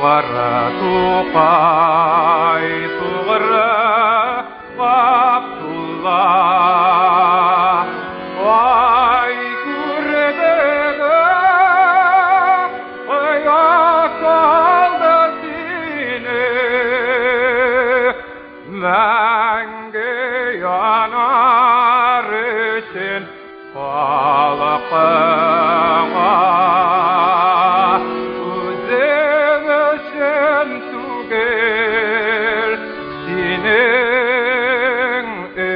tukay tuğra Abdullah Vay kurdega ayak aldı seni Menge yanar için halkıma Özüm için tugel senin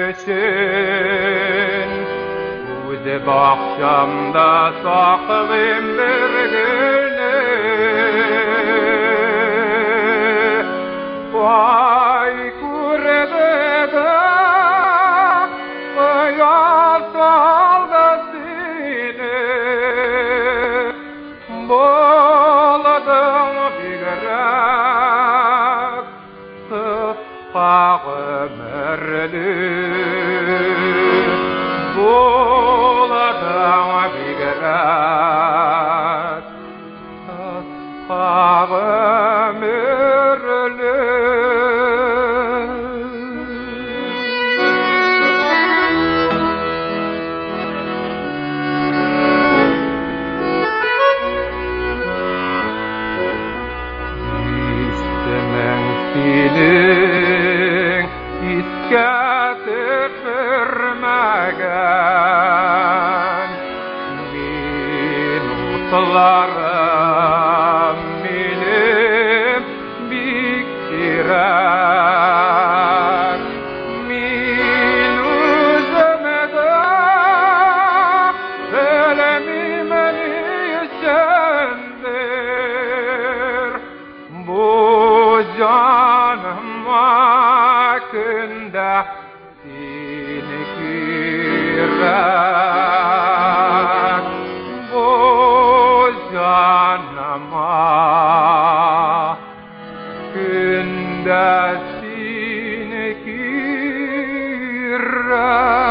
için Özü bakşamda saklayım bir güne Vay kurdega ayak aldı seni Boladım bigrek tıpkı merli Boladım bigrek tıpkı merli Senin iskatır vermegen Minutlarım benim biktirek Min özüme de ölemimen içendir Bu canım vakında seni kirek Bu canım vakında seni kirek